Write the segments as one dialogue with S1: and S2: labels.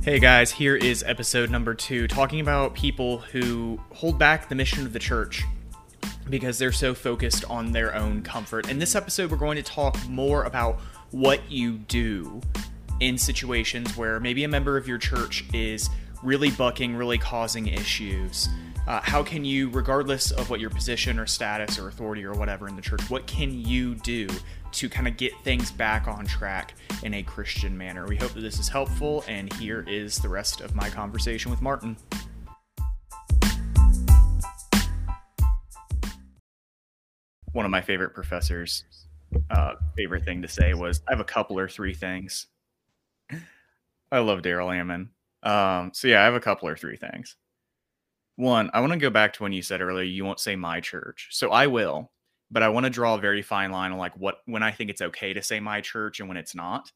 S1: Hey guys, here is episode number 2, talking about people who hold back the mission of the church because they're so focused on their own comfort. In this episode, we're going to talk more about what you do in situations where maybe a member of your church is really bucking, really causing issues. How can you, regardless of what your position or status or authority or whatever in the church, what can you do to kind of get things back on track in a Christian manner? We hope that this is helpful, and here is the rest of my conversation with Martin. One of my favorite professors' favorite thing to say was, I have a couple or three things. I love Daryl Ammon. I have a couple or three things. One, I want to go back to when you said earlier you won't say my church. So I will, but I want to draw a very fine line on like when I think it's okay to say my church and when it's not.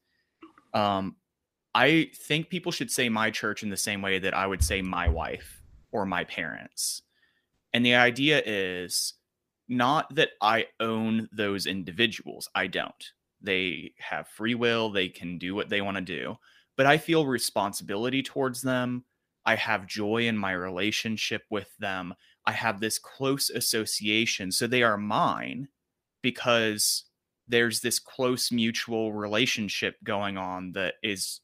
S1: I think people should say my church in the same way that I would say my wife or my parents. And the idea is not that I own those individuals. I don't. They have free will. They can do what they want to do. But I feel responsibility towards them. I have joy in my relationship with them. I have this close association. So they are mine because there's this close mutual relationship going on that is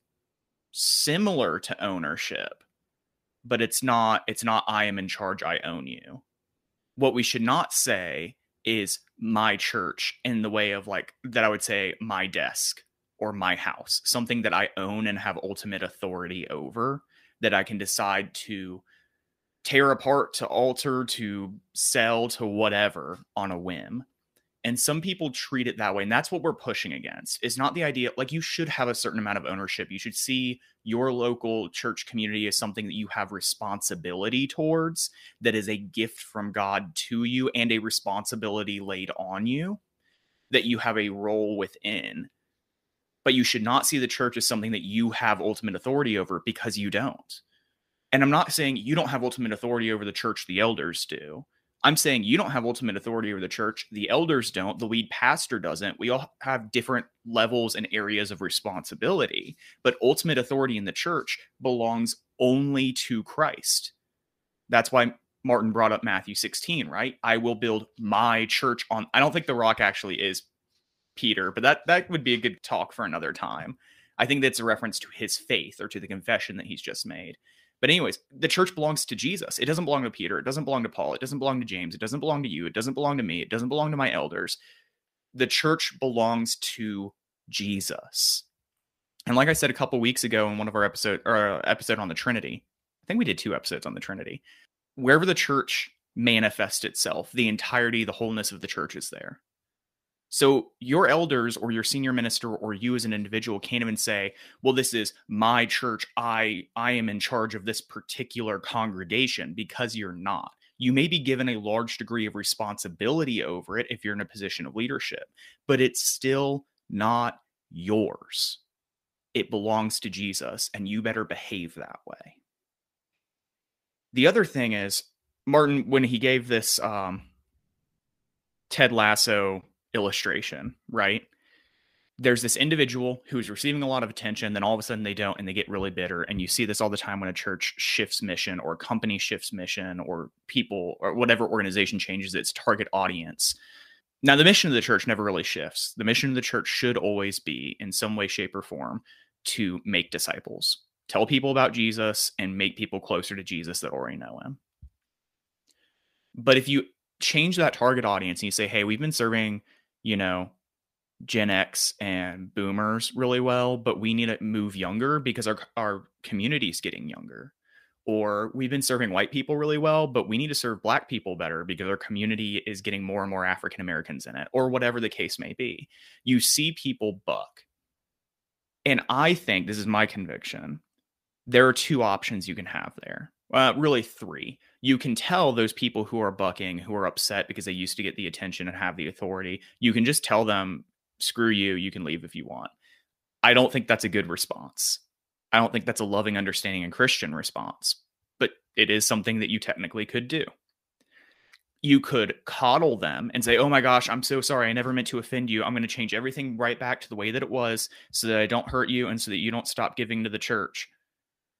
S1: similar to ownership, but it's not I am in charge, I own you. What we should not say is my church in the way of like that I would say my desk or my house, something that I own and have ultimate authority over, that I can decide to tear apart, to alter, to sell, to whatever on a whim. And some people treat it that way. And that's what we're pushing against. It's not the idea, like you should have a certain amount of ownership. You should see your local church community as something that you have responsibility towards, that is a gift from God to you and a responsibility laid on you that you have a role within. But you should not see the church as something that you have ultimate authority over, because you don't. And I'm not saying you don't have ultimate authority over the church, the elders do. I'm saying you don't have ultimate authority over the church, the elders don't, the lead pastor doesn't. We all have different levels and areas of responsibility, but ultimate authority in the church belongs only to Christ. That's why Martin brought up Matthew 16, right? I will build my church on. I don't think the rock actually is Peter, but that would be a good talk for another time. I think that's a reference to his faith or to the confession that he's just made. But anyways, the church belongs to Jesus. It doesn't belong to Peter. It doesn't belong to Paul. It doesn't belong to James. It doesn't belong to you. It doesn't belong to me. It doesn't belong to my elders. The church belongs to Jesus. And like I said a couple weeks ago in one of our episode on the Trinity, I think we did 2 episodes on the Trinity. Wherever the church manifests itself, the entirety, the wholeness of the church is there. So your elders or your senior minister or you as an individual can't even say, well, this is my church. I am in charge of this particular congregation, because you're not. You may be given a large degree of responsibility over it if you're in a position of leadership, but it's still not yours. It belongs to Jesus, and you better behave that way. The other thing is, Martin, when he gave this Ted Lasso illustration, right? There's this individual who's receiving a lot of attention, then all of a sudden they don't, and they get really bitter. And you see this all the time when a church shifts mission or a company shifts mission or people or whatever organization changes its target audience. Now, the mission of the church never really shifts. The mission of the church should always be, in some way, shape, or form, to make disciples, tell people about Jesus, and make people closer to Jesus that already know him. But if you change that target audience and you say, hey, we've been serving, Gen X and boomers really well, but we need to move younger because our community is getting younger. Or we've been serving white people really well, but we need to serve black people better because our community is getting more and more African Americans in it, or whatever the case may be. You see people buck. And I think, this is my conviction, there are 2 options you can have there. Really 3. You can tell those people who are bucking, who are upset because they used to get the attention and have the authority, you can just tell them, screw you, you can leave if you want. I don't think that's a good response. I don't think that's a loving, understanding, and Christian response, but it is something that you technically could do. You could coddle them and say, oh my gosh, I'm so sorry. I never meant to offend you. I'm going to change everything right back to the way that it was so that I don't hurt you and so that you don't stop giving to the church.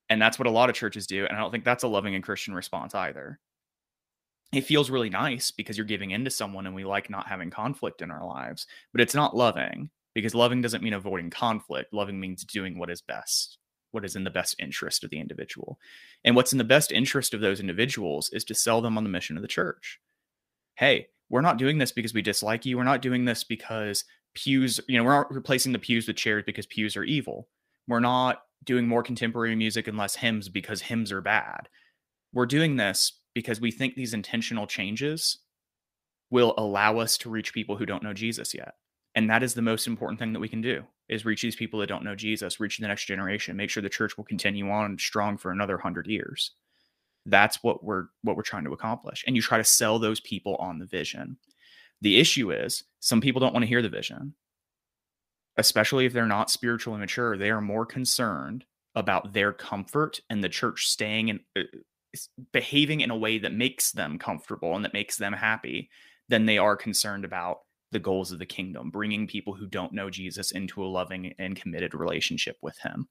S1: And that's what a lot of churches do. And I don't think that's a loving and Christian response either. It feels really nice because you're giving in to someone and we like not having conflict in our lives, but it's not loving, because loving doesn't mean avoiding conflict. Loving means doing what is best, what is in the best interest of the individual. And what's in the best interest of those individuals is to sell them on the mission of the church. Hey, we're not doing this because we dislike you. We're not doing this because pews, we're not replacing the pews with chairs because pews are evil. We're not doing more contemporary music and less hymns because hymns are bad. We're doing this because we think these intentional changes will allow us to reach people who don't know Jesus yet. And that is the most important thing that we can do, is reach these people that don't know Jesus, reach the next generation, make sure the church will continue on strong for another 100 years. That's what we're trying to accomplish. And you try to sell those people on the vision. The issue is some people don't want to hear the vision, especially if they're not spiritually mature. They are more concerned about their comfort and the church staying in behaving in a way that makes them comfortable and that makes them happy than they are concerned about the goals of the kingdom, bringing people who don't know Jesus into a loving and committed relationship with him.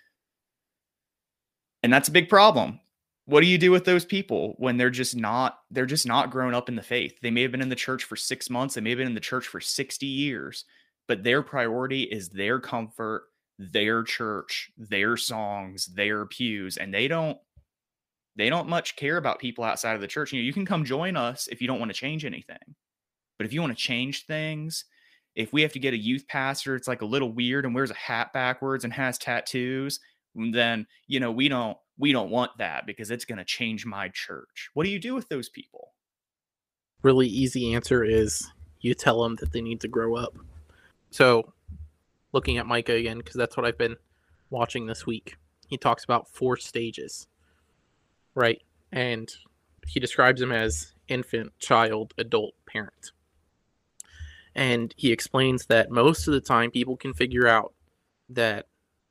S1: And that's a big problem. What do you do with those people when they're just not grown up in the faith? They may have been in the church for 6 months. They may have been in the church for 60 years, but their priority is their comfort, their church, their songs, their pews, and they don't much care about people outside of the church. You can come join us if you don't want to change anything. But if you want to change things, if we have to get a youth pastor, it's like a little weird and wears a hat backwards and has tattoos, then, we don't want that because it's going to change my church. What do you do with those people?
S2: Really easy answer is you tell them that they need to grow up. So looking at Micah again, because that's what I've been watching this week, he talks about 4 stages. Right. And he describes them as infant, child, adult, parent. And he explains that most of the time people can figure out that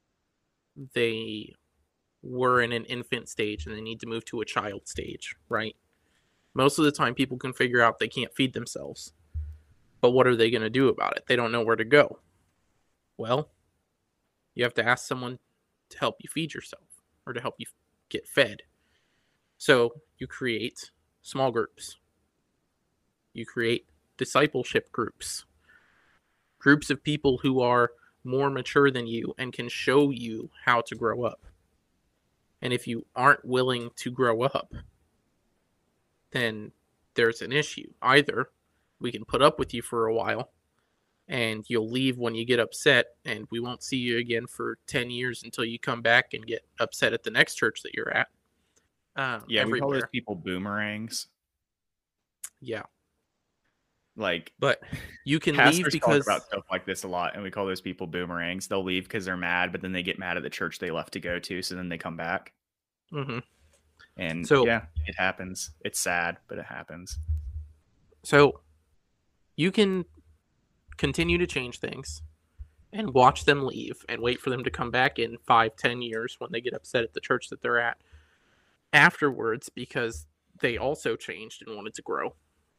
S2: they were in an infant stage and they need to move to a child stage, right? Most of the time people can figure out they can't feed themselves. But what are they going to do about it? They don't know where to go. Well, you have to ask someone to help you feed yourself or to help you get fed. So you create small groups. You create discipleship groups. Groups of people who are more mature than you and can show you how to grow up. And if you aren't willing to grow up, then there's an issue. Either we can put up with you for a while and you'll leave when you get upset and we won't see you again for 10 years until you come back and get upset at the next church that you're at.
S1: We call those people boomerangs.
S2: Yeah.
S1: But
S2: you can leave because
S1: talk about stuff like this a lot, and we call those people boomerangs. They'll leave because they're mad, but then they get mad at the church they left to go to, so then they come back.
S2: Mm-hmm.
S1: And so, yeah, it happens. It's sad, but it happens.
S2: So you can continue to change things and watch them leave and wait for them to come back in 5-10 years when they get upset at the church that they're at afterwards because they also changed and wanted to grow.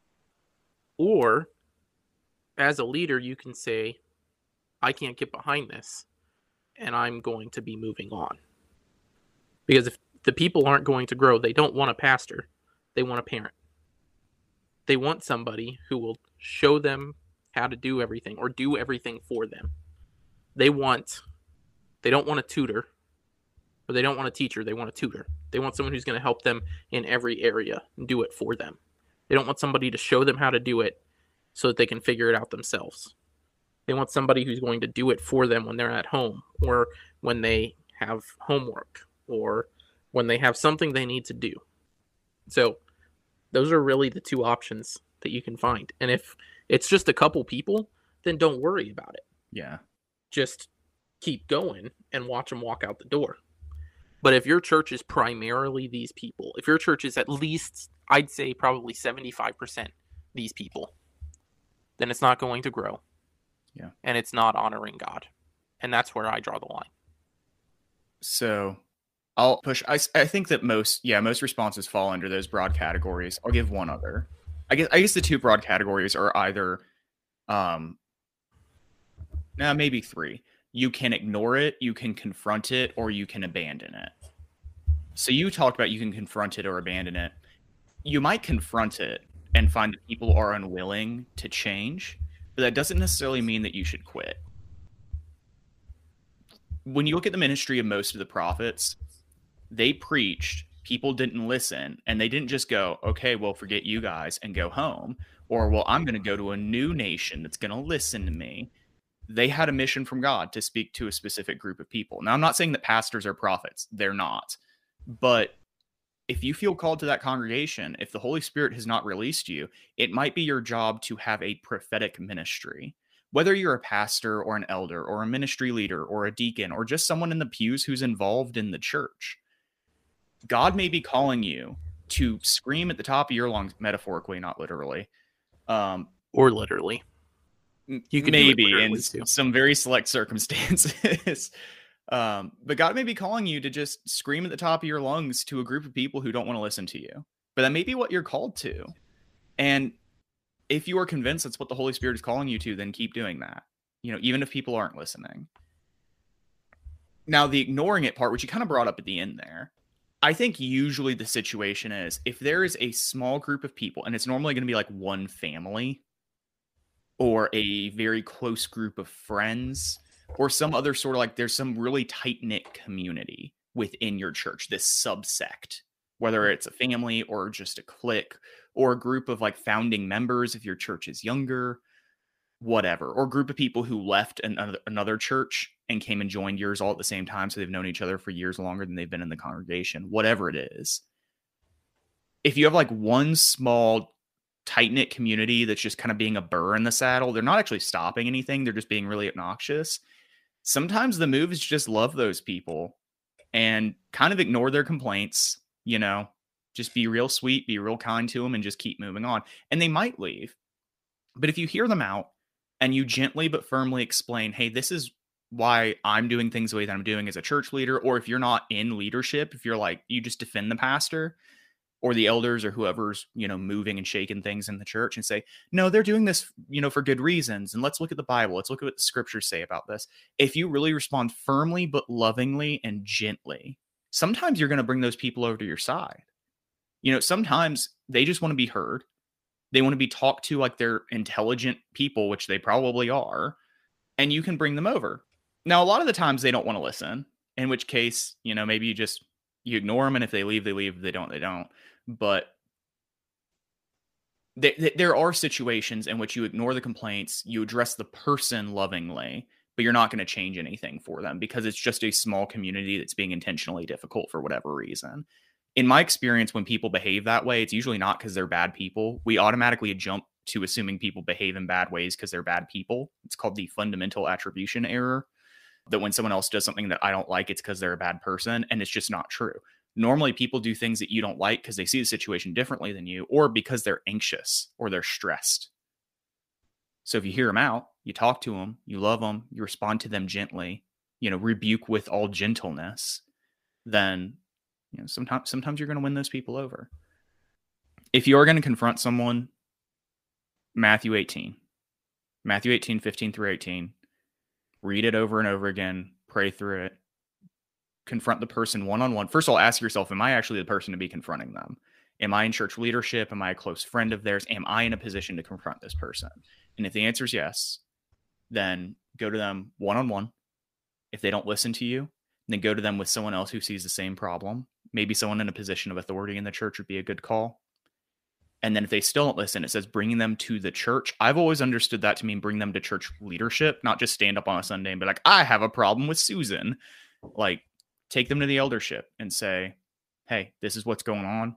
S2: Or as a leader, you can say, I can't get behind this and I'm going to be moving on. Because if the people aren't going to grow, they don't want a pastor. They want a parent. They want somebody who will show them how to do everything or do everything for them. They don't want a tutor, or they don't want a teacher. They want a tutor. They want someone who's going to help them in every area and do it for them. They don't want somebody to show them how to do it so that they can figure it out themselves. They want somebody who's going to do it for them when they're at home or when they have homework or when they have something they need to do. So those are really the 2 options that you can find. And if it's just a couple people, then don't worry about it.
S1: Yeah.
S2: Just keep going and watch them walk out the door. But if your church is primarily these people, if your church is at least, I'd say probably 75% these people, then it's not going to grow.
S1: Yeah.
S2: And it's not honoring God. And that's where I draw the line.
S1: So I'll push. I think that most responses fall under those broad categories. I'll give one other. I guess the 2 broad categories are either, maybe 3. You can ignore it, you can confront it, or you can abandon it. So you talked about you can confront it or abandon it. You might confront it and find that people are unwilling to change, but that doesn't necessarily mean that you should quit. When you look at the ministry of most of the prophets, they preached, people didn't listen, and they didn't just go, okay, well, forget you guys and go home, or, well, I'm going to go to a new nation that's going to listen to me. They had a mission from God to speak to a specific group of people. Now, I'm not saying that pastors are prophets, they're not. But if you feel called to that congregation, if the Holy Spirit has not released you, it might be your job to have a prophetic ministry. Whether you're a pastor or an elder or a ministry leader or a deacon or just someone in the pews who's involved in the church, God may be calling you to scream at the top of your lungs, metaphorically, not literally.
S2: Or literally.
S1: You can maybe in some very select circumstances. But God may be calling you to just scream at the top of your lungs to a group of people who don't want to listen to you. But that may be what you're called to. And if you are convinced that's what the Holy Spirit is calling you to, then keep doing that. Even if people aren't listening. Now, the ignoring it part, which you kind of brought up at the end there, I think usually the situation is if there is a small group of people, and it's normally going to be like one family or a very close group of friends, or some other sort of like there's some really tight-knit community within your church, this subsect, whether it's a family or just a clique or a group of like founding members if your church is younger, whatever, or a group of people who left another church and came and joined yours all at the same time, so they've known each other for years longer than they've been in the congregation, whatever it is. If you have like one small tight-knit community that's just kind of being a burr in the saddle, they're not actually stopping anything, they're just being really obnoxious. Sometimes the move is just love those people and kind of ignore their complaints, just be real sweet, be real kind to them, and just keep moving on. And they might leave. But if you hear them out and you gently but firmly explain, hey, this is why I'm doing things the way that I'm doing as a church leader, or if you're not in leadership, if you're like, you just defend the pastor or the elders or whoever's, moving and shaking things in the church and say, no, they're doing this, for good reasons. And let's look at the Bible. Let's look at what the scriptures say about this. If you really respond firmly, but lovingly and gently, sometimes you're going to bring those people over to your side. Sometimes they just want to be heard. They want to be talked to like they're intelligent people, which they probably are. And you can bring them over. Now, a lot of the times they don't want to listen, in which case, maybe you ignore them. And if they leave, they leave. If they don't, they don't. But there are situations in which you ignore the complaints, you address the person lovingly, but you're not going to change anything for them because it's just a small community that's being intentionally difficult for whatever reason. In my experience, when people behave that way, it's usually not because they're bad people. We automatically jump to assuming people behave in bad ways because they're bad people. It's called the fundamental attribution error, that when someone else does something that I don't like, it's because they're a bad person, and it's just not true. Normally, people do things that you don't like because they see the situation differently than you, or because they're anxious or they're stressed. So if you hear them out, you talk to them, you love them, you respond to them gently, rebuke with all gentleness, then sometimes you're going to win those people over. If you are going to confront someone, Matthew 18, 15 through 18, read it over and over again, pray through it. Confront the person one-on-one. First of all, ask yourself, am I actually the person to be confronting them? Am I in church leadership? Am I a close friend of theirs? Am I in a position to confront this person? And if the answer is yes, then go to them one-on-one. If they don't listen to you, then go to them with someone else who sees the same problem. Maybe someone in a position of authority in the church would be a good call. And then if they still don't listen, it says bringing them to the church. I've always understood that to mean bring them to church leadership, not just stand up on a Sunday and be like, I have a problem with Susan. Like, take them to the eldership and say, hey, this is what's going on.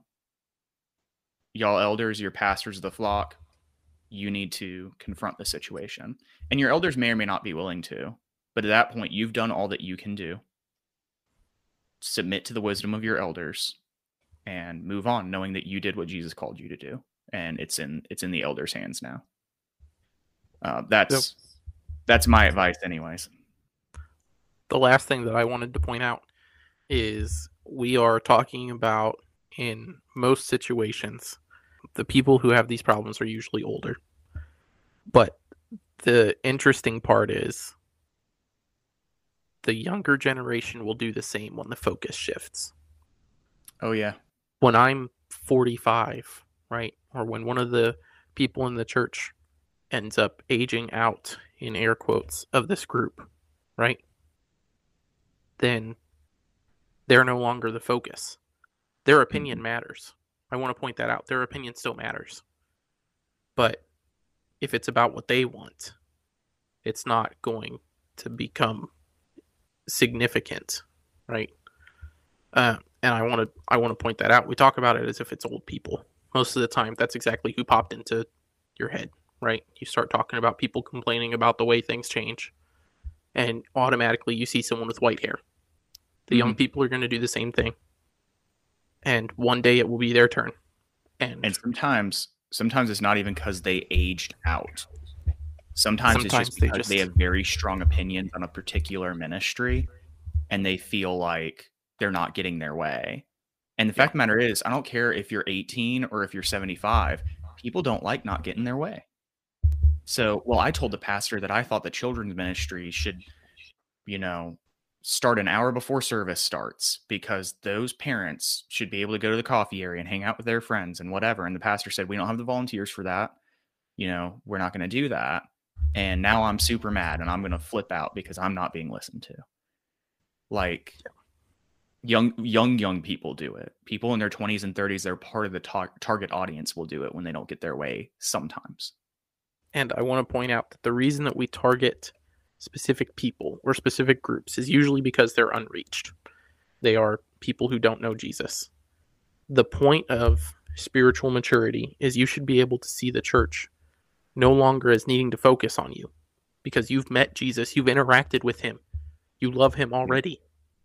S1: Y'all elders, your pastors of the flock, you need to confront the situation. And your elders may or may not be willing to. But at that point, you've done all that you can do. Submit to the wisdom of your elders and move on, knowing that you did what Jesus called you to do. And it's in the elders' hands now. That's my advice anyways.
S2: The last thing that I wanted to point out is we are talking about, in most situations, the people who have these problems are usually older. But the interesting part is the younger generation will do the same when the focus shifts.
S1: Oh yeah.
S2: When I'm 45, right, or when one of the people in the church ends up aging out, in air quotes, of this group, right, then they're no longer the focus. Their opinion
S1: Mhm.
S2: matters. I want to point that out. Their opinion still matters. But if it's about what they want, it's not going to become significant, right? And I want to point that out. We talk about it as if it's old people. Most of the time, that's exactly who popped into your head, right? You start talking about people complaining about the way things change, and automatically you see someone with white hair. The young
S1: Mhm.
S2: people are going to do the same thing, and one day it will be their turn. And
S1: And sometimes it's not even because they aged out. Sometimes it's just
S2: sometimes they
S1: because they
S2: just,
S1: have very strong opinions on a particular ministry and they feel like they're not getting their way. And the
S2: yeah,
S1: fact of the matter is, I don't care if you're 18 or if you're 75, people don't like not getting their way. So, well, I told the pastor that I thought the children's ministry should, you know, start an hour before service starts because those parents should be able to go to the coffee area and hang out with their friends and whatever. And the pastor said, we don't have the volunteers for that. We're not going to do that. And now I'm super mad and I'm going to flip out because I'm not being listened to. Like, young people do it. People in their 20s and 30s, they're part of the target audience, will do it when they don't get their way sometimes.
S2: and I want to point out that the reason that we target specific people or specific groups is usually because they're unreached. They are people who don't know Jesus. The point of spiritual maturity is you should be able to see the church no longer as needing to focus on you because you've met Jesus, you've interacted with him, you love him already.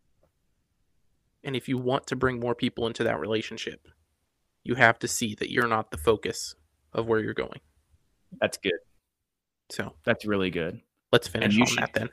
S2: And if you want to bring more people into that relationship, you have to see that you're not the focus of where you're going.
S1: That's good.
S2: So
S1: That's really good.
S2: let's
S1: And
S2: finish
S1: you
S2: on
S1: should.
S2: that then.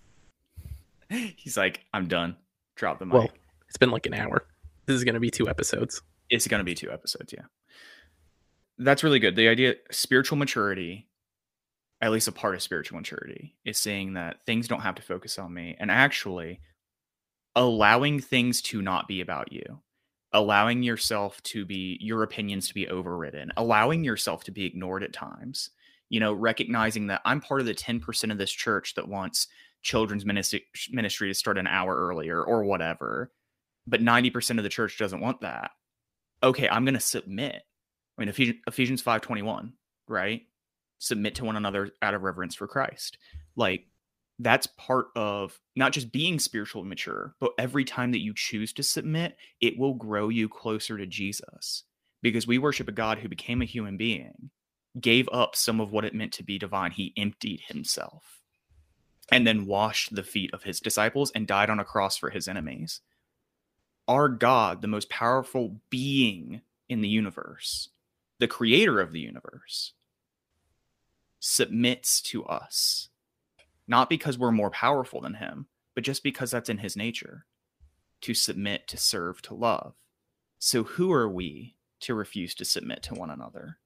S1: He's like, I'm done. Drop the mic.
S2: Well, it's been like an hour. This is going to be 2 episodes.
S1: It's going to be 2 episodes. Yeah. That's really good. The idea, spiritual maturity, at least a part of spiritual maturity, is saying that things don't have to focus on me and actually allowing things to not be about you, allowing yourself to be, your opinions to be overridden, allowing yourself to be ignored at times, recognizing that I'm part of the 10% of this church that wants children's ministry to start an hour earlier or whatever, but 90% of the church doesn't want that. Okay, I'm going to submit. I mean, Ephesians 5:21, right? Submit to one another out of reverence for Christ. Like, that's part of not just being spiritually mature, but every time that you choose to submit, it will grow you closer to Jesus. Because we worship a God who became a human being, gave up some of what it meant to be divine. He emptied himself and then washed the feet of his disciples and died on a cross for his enemies. Our God, the most powerful being in the universe, the creator of the universe, submits to us. Not because we're more powerful than him, but just because that's in his nature, to submit, to serve, to love. So who are we to refuse to submit to one another?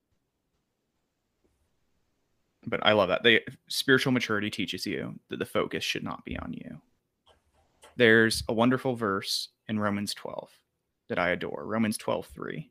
S1: But I love that. Spiritual maturity teaches you that the focus should not be on you. There's a wonderful verse in Romans 12 that I adore. Romans 12:3.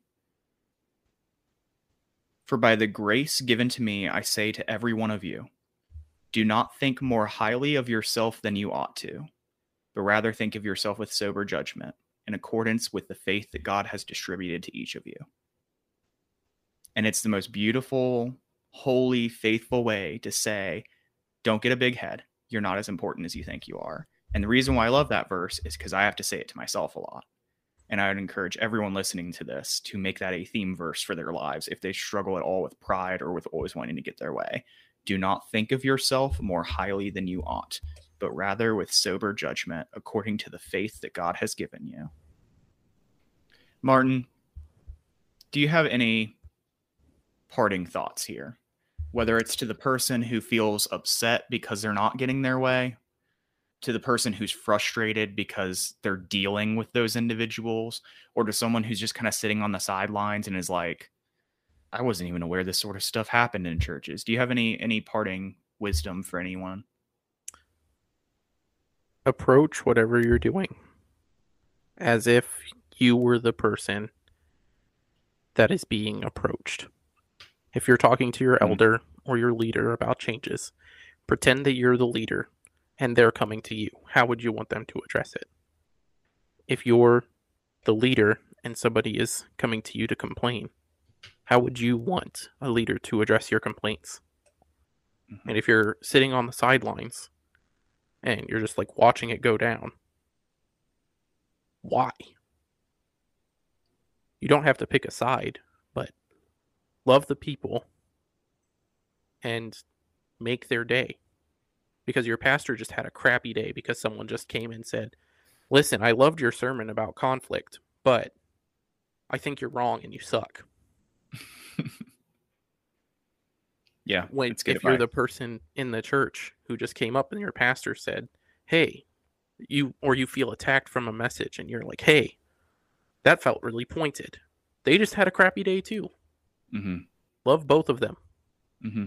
S1: For by the grace given to me, I say to every one of you, do not think more highly of yourself than you ought to, but rather think of yourself with sober judgment, in accordance with the faith that God has distributed to each of you. And it's the most beautiful, holy, faithful way to say, don't get a big head. You're not as important as you think you are. And the reason why I love that verse is because I have to say it to myself a lot. And I would encourage everyone listening to this to make that a theme verse for their lives if they struggle at all with pride or with always wanting to get their way. Do not think of yourself more highly than you ought, but rather with sober judgment according to the faith that God has given you. Martin, do you have any parting thoughts here? Whether it's to the person who feels upset because they're not getting their way, to the person who's frustrated because they're dealing with those individuals, or to someone who's just kind of sitting on the sidelines and is like, I wasn't even aware this sort of stuff happened in churches. Do you have any parting wisdom for anyone?
S2: Approach whatever you're doing as if you were the person that is being approached. If you're talking to your elder or your leader about changes, pretend that you're the leader and they're coming to you. How would you want them to address it? If you're the leader and somebody is coming to you to complain, how would you want a leader to address your complaints?
S1: Mm-hmm.
S2: And if you're sitting on the sidelines and you're just like watching it go down, why? You don't have to pick a side, but love the people and make their day. Because your pastor just had a crappy day because someone just came and said, listen, I loved your sermon about conflict, but I think you're wrong and you suck.
S1: Yeah.
S2: If you're the person in the church who just came up and your pastor said, hey, you feel attacked from a message and you're like, hey, that felt really pointed. They just had a crappy day too.
S1: Mm-hmm.
S2: Love both of them.
S1: Mm-hmm.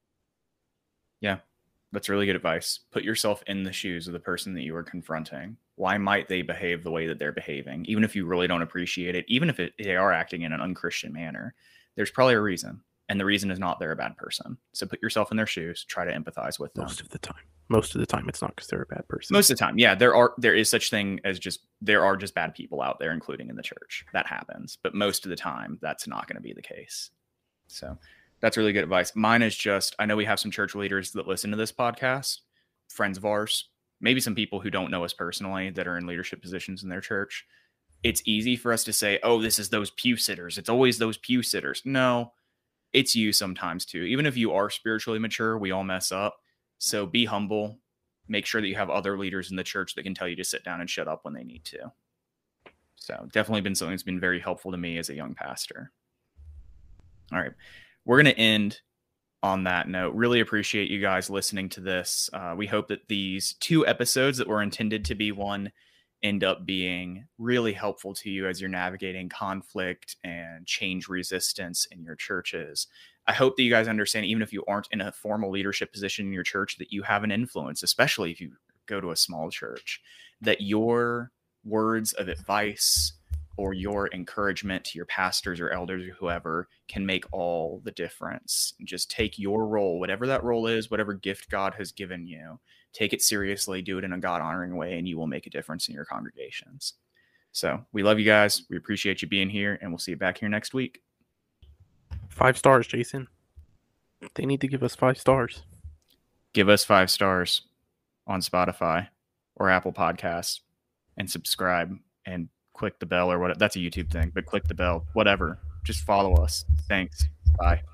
S1: Yeah, that's really good advice. Put yourself in the shoes of the person that you are confronting. Why might they behave the way that they're behaving? Even if you really don't appreciate it, even if they are acting in an unchristian manner, there's probably a reason. And the reason is not they're a bad person. So put yourself in their shoes, try to empathize with them.
S2: Most of the time, it's not because they're a bad person.
S1: Most of the time, yeah, there is such thing as there are just bad people out there, including in the church. That happens. But most of the time, that's not going to be the case. So that's really good advice. Mine is just, I know we have some church leaders that listen to this podcast, friends of ours, maybe some people who don't know us personally that are in leadership positions in their church. It's easy for us to say, oh, this is those pew sitters. It's always those pew sitters. No, it's you sometimes too. Even if you are spiritually mature, we all mess up. So be humble. Make sure that you have other leaders in the church that can tell you to sit down and shut up when they need to. So definitely been something that's been very helpful to me as a young pastor. All right. We're going to end on that note. Really appreciate you guys listening to this. We hope that these 2 episodes that were intended to be one end up being really helpful to you as you're navigating conflict and change resistance in your churches. I hope that you guys understand, even if you aren't in a formal leadership position in your church, that you have an influence, especially if you go to a small church, that your words of advice or your encouragement to your pastors or elders or whoever can make all the difference. Just take your role, whatever that role is, whatever gift God has given you, take it seriously, do it in a God-honoring way, and you will make a difference in your congregations. So we love you guys. We appreciate you being here, and we'll see you back here next week.
S2: 5 stars, Jason. They need to give us 5 stars.
S1: Give us 5 stars on Spotify or Apple Podcasts and subscribe and click the bell or whatever. That's a YouTube thing, but click the bell, whatever. Just follow us. Thanks. Bye.